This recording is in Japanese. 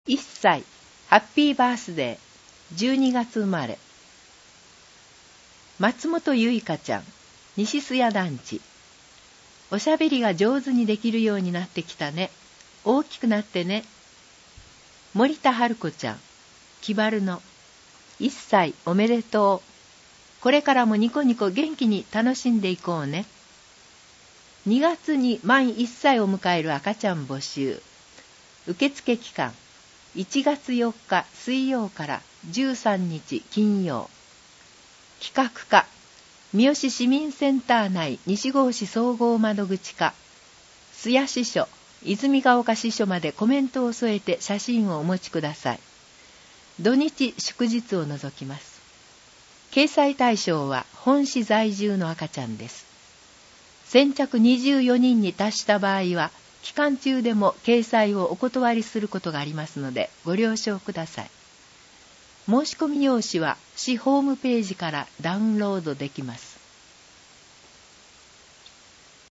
1歳ハッピーバースデー12月生まれ松本ゆいかちゃん西須谷団地。おしゃべりが上手にできるようになってきたね。大きくなってね。森田春子ちゃんきばるの1歳おめでとう。これからもニコニコ元気に楽しんでいこうね。2月に満1歳を迎える赤ちゃん募集。受付期間1月4日水曜から13日金曜。企画課三好市民センター内西郷市総合窓口課須谷支所泉ヶ丘支所までコメントを添えて写真をお持ちください。土日祝日を除きます。掲載対象は本市在住の赤ちゃんです。先着24人に達した場合は期間中でも掲載をお断りすることがありますのでご了承ください。申し込み用紙は市ホームページからダウンロードできます。